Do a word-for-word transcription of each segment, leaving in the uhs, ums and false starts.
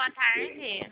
boa tarde.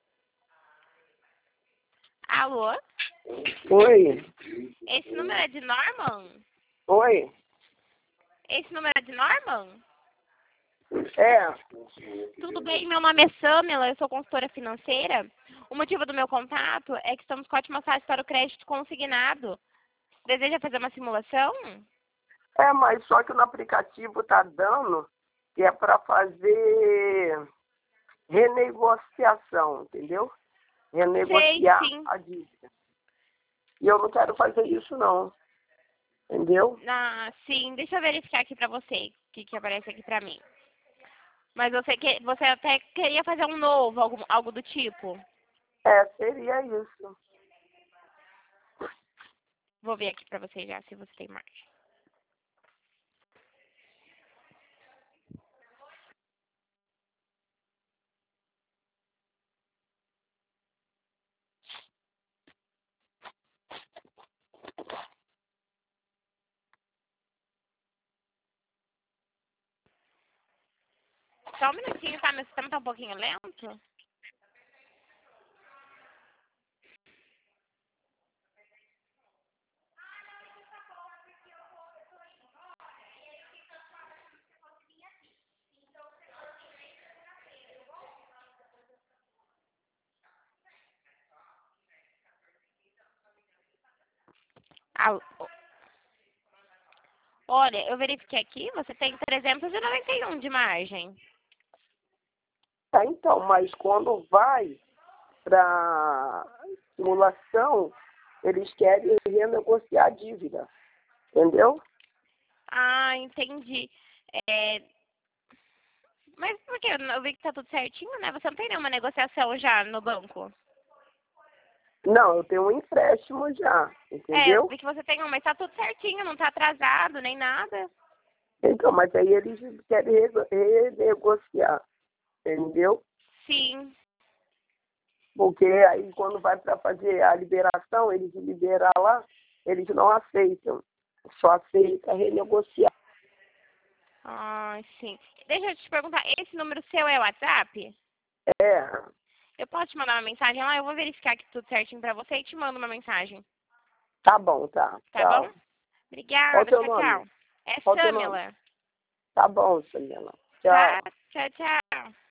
Alô? Oi. Esse número é de Norman? Oi. Esse número é de Norman? É. Tudo bem, meu nome é Samila, eu sou consultora financeira. O motivo do meu contato é que estamos com ótimas taxas para o crédito consignado. Deseja fazer uma simulação? É, mas só que no aplicativo tá dando que é para fazer renegociação, entendeu? Renegociar Sei, sim. a dívida. E eu não quero fazer isso não, entendeu? Ah, sim, deixa eu verificar aqui pra você o que, que aparece aqui pra mim. Mas você, que, você até queria fazer um novo, algo, algo do tipo? É, seria isso. Vou ver aqui pra você já, se você tem margem. Só um minutinho, tá? Meu sistema tá um pouquinho lento. Alô? Olha, eu verifiquei aqui, você tem trezentos e noventa e um de margem. Tá, então, mas quando vai para simulação, eles querem renegociar a dívida, entendeu? Ah, entendi. É... Mas por quê? Eu vi que tá tudo certinho, né? Você não tem nenhuma negociação já no banco? Não, eu tenho um empréstimo já, É, eu entendeu? vi que você tem um, mas tá tudo certinho, não tá atrasado, nem nada. Então, mas aí eles querem rego- renegociar, entendeu? Sim. Porque aí quando vai para fazer a liberação, eles liberar lá, eles não aceitam. Só aceita renegociar. Ah, sim. Deixa eu te perguntar, esse número seu é o WhatsApp? É, Eu posso te mandar uma mensagem lá? Eu vou verificar aqui tudo certinho pra você e te mando uma mensagem. tá bom, tá. Tá bom? Tchau. Qual o Obrigada, teu tchau, nome? tchau. É Qual o teu nome? Samila, Tá bom, Samela. tá? Tchau. Tchau, tchau.